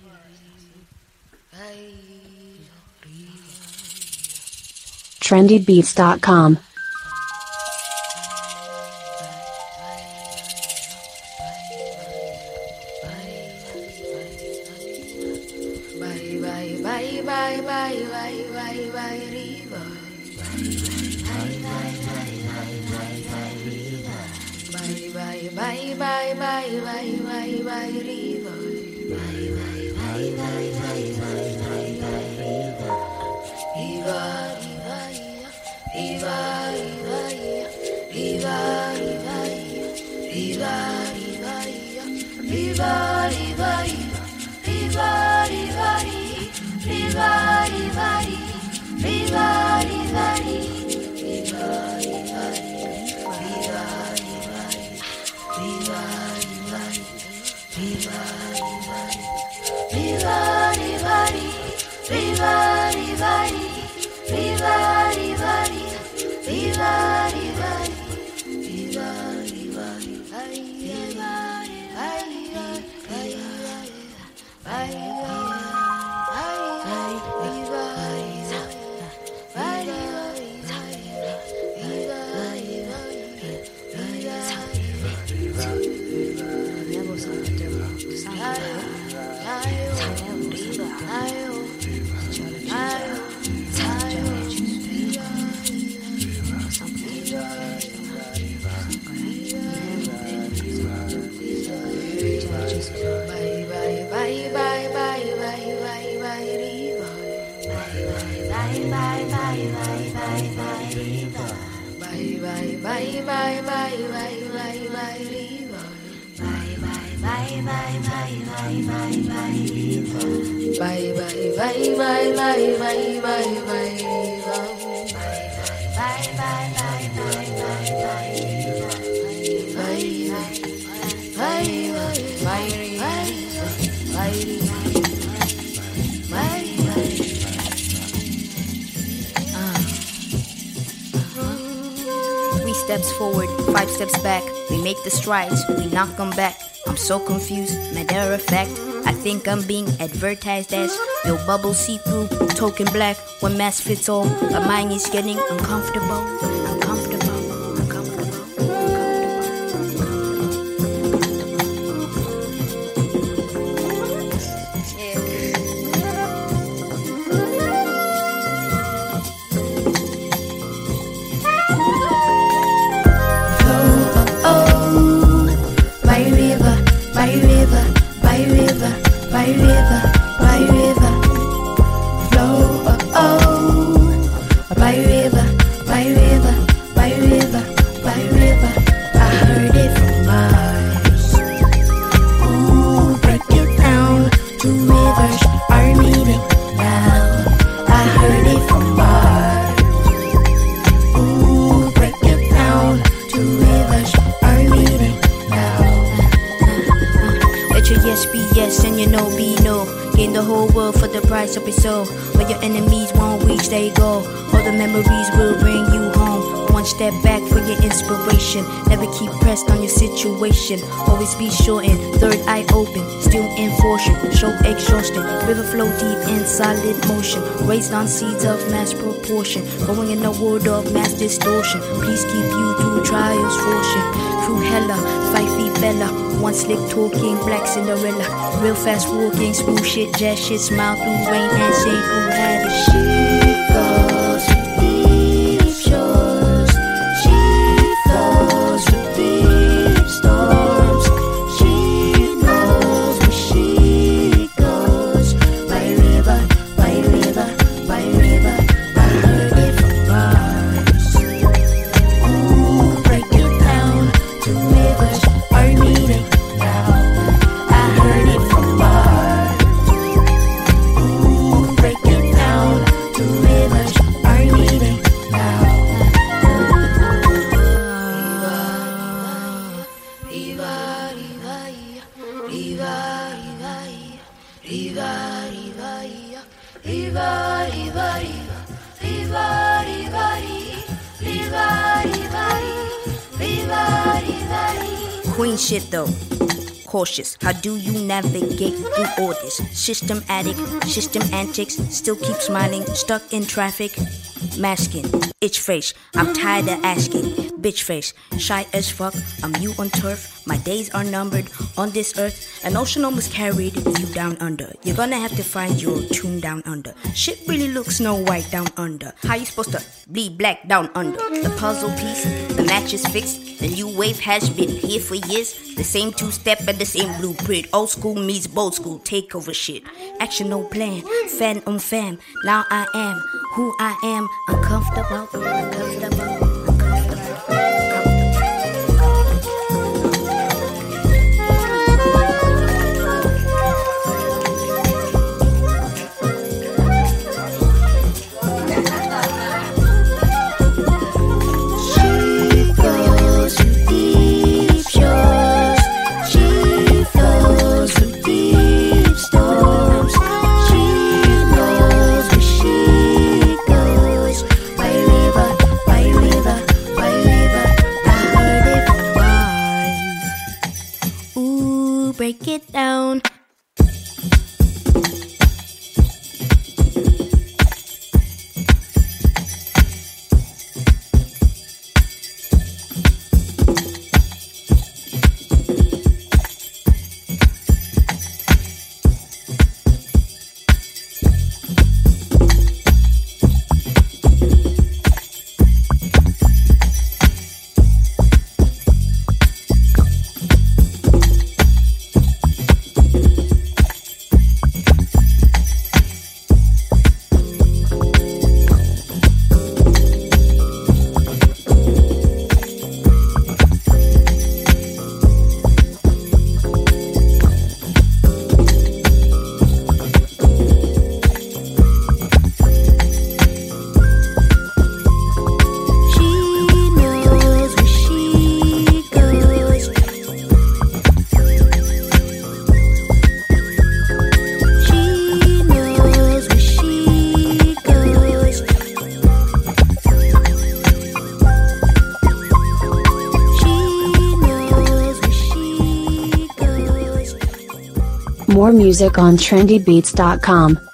trendybeats.com. Steps forward, 5 steps back. We make the strides, we knock them back. I'm so confused, matter of fact. I think I'm being advertised as your bubble see-through, token black. One mask fits all, but mine is getting uncomfortable. Always be sure and third eye open, still in fortune, show exhaustion, river flow deep in solid motion, raised on seeds of mass proportion, going in a world of mass distortion. Please keep you through trials, fortune, through hella, 5 feet Bella, one slick talking, black Cinderella, real fast walking, smooth shit, jazz shit, smile through rain and say who had it. She goes with deep shores, she flows with deep storms. She knows where she goes. By river, by river, by river. I heard it from Mars. Ooh, break it down. 2 rivers are meeting now. I heard it from Mars. Ooh, break it down. 2 rivers are meeting now. Queen shit though. cautious. How do you navigate through all this? System addict, system antics, still keep smiling, stuck in traffic. Masking, itch face, I'm tired of asking. Bitch face, shy as fuck, I'm you on turf. My days are numbered on this earth. An ocean almost carried you down under. You're gonna have to find your tune down under. Shit really looks Snow White down under. How you supposed to bleed black down under? The puzzle piece, the match is fixed. The new wave has been here for years. The same two-step and the same blueprint. Old school meets bold school, take over shit. Action, no plan, fan on fam. Now I am who I am. Uncomfortable, uncomfortable. Break it down. More music on trendybeats.com.